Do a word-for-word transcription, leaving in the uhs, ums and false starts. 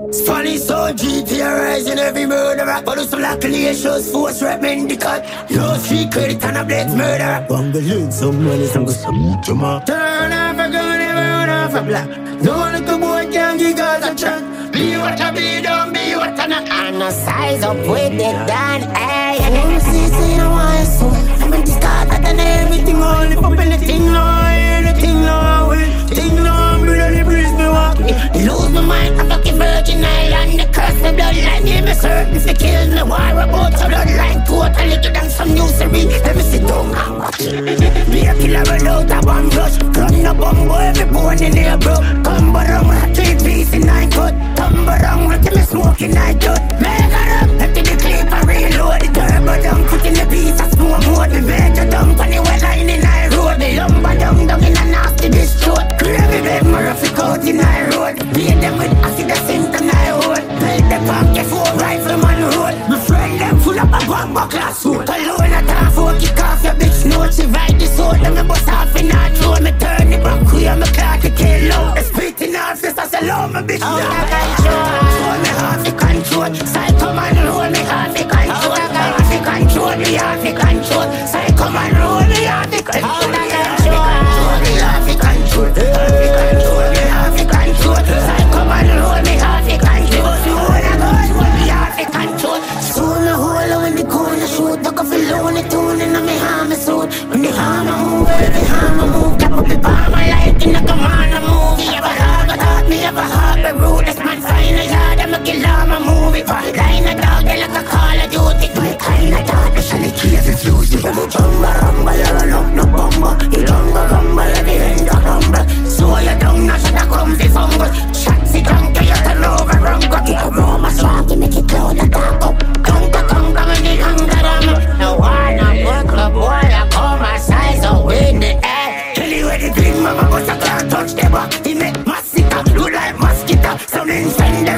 Funny so G T rising every murderer. But some calculations, force rep mendical. No street credit and a blitz murderer. Bungle some money, some some jama. Turn off a gun, never run off a block. Don't let the boy can give us a track. Be what I be, don't be what I not. And a size up with it done, ayy. I wanna see, see, no one so. I'm in this car, that and everything, all the pop anything, no, anything, no, anything, no, I'm really breeze me walk. Lose my mind, I'm fucking virgin island. The curse the bloodline, give me certain if you kill me. War about the bloodline, totally get down some usury. Let me sit down and watch it. Be a killer without a bomb rush. Run the bomb, every bone in here, bro. Come around, three piece in nine cut. Come around, let me smoking night out. Mega up, empty the clip and reload the turbo down. Putting the piece of smoke more. The major dump on the well line in I road. The lumber down, down in a nasty distort. Gravy bed, motherfucker out in I road. Beat them with acid, the center I hold. Build the pump, get four rifleman road. My friend them full up a bomb class road. Alone at half, four kick off your bitch note. She ride the sword, then me bust off in her throat. Me turn the back, queer, me clock the kill out. The spitting off, this I say love my bitch. Out of control, me half the control. Psycho man roll, me half the control. Half the control, me half the control. Psycho man roll, me half the control. Out of control, me half the control. Half the control, me half the control. Psycho man roll, me half the control. You wanna go, me half the control. So me hold when the corner shoot. Tuck off the low, the tune in me hammer suit. When the hammer move, the hammer move. Tap up the bomb, I like in the commander move. Me ever have a thought, me ever have a root. This man find a yard, I'm a killer, I'm a movie. Line a dog, they like a Call of Duty. My kind of dog, the shiny keys is used. I'm a jungle rumble, you're a look, no bumble. You jungle rumble, every end of rumble. So you don't know, shut up, come the fumble. Shots it down, get you turn over, rumble. Get a room, a swag, make it cloud, a dark up. Conga, conga, when the conga, rum. No one, I'm work, club, boy, I call my size, oh, in the air. Anyway, the green mama, but I can't touch the back. He make massacre, look like mosquito. Some inside